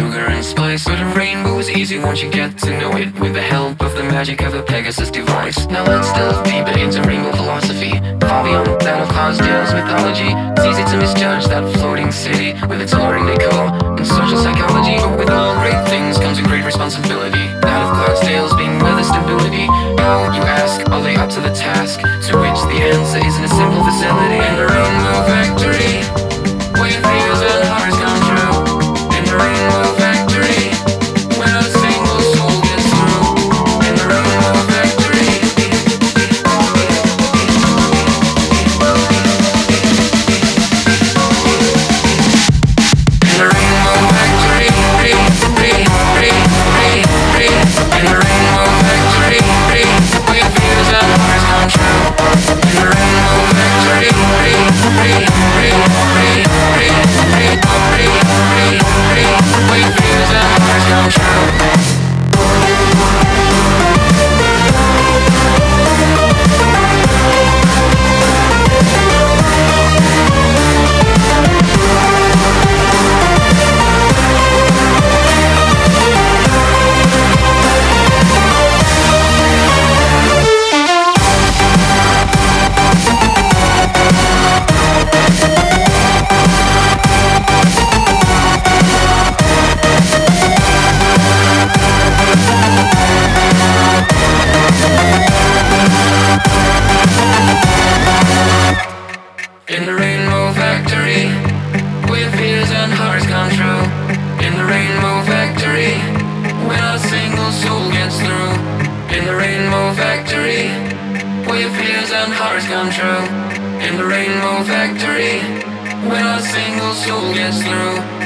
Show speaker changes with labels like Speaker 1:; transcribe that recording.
Speaker 1: sugar and spice. But a rainbow is easy once you get to know it, with the help of the magic of a Pegasus device. Now let's delve deeper into rainbow philosophy, far beyond that of Cloudsdale's mythology. It's easy to misjudge that floating city with its alluring decor and social psychology. But with all great things comes a great responsibility, that of Cloudsdale's being weather stability. How, you ask, are they up to the task? To which the answer is in a simple facility. In the Rainbow Factory, where fears and hearts come true. In the Rainbow Factory, where a single soul gets through. In the Rainbow Factory. In the Rainbow Factory, in the Rainbow Factory, where fears and hearts come true. In the Rainbow Factory, where fears and hearts come true. In the Rainbow Factory, where fears and hearts come true. In the Rainbow Factory, when a single soul gets through. In the Rainbow Factory, where fears and hearts come true. In the Rainbow Factory, when a single soul gets through.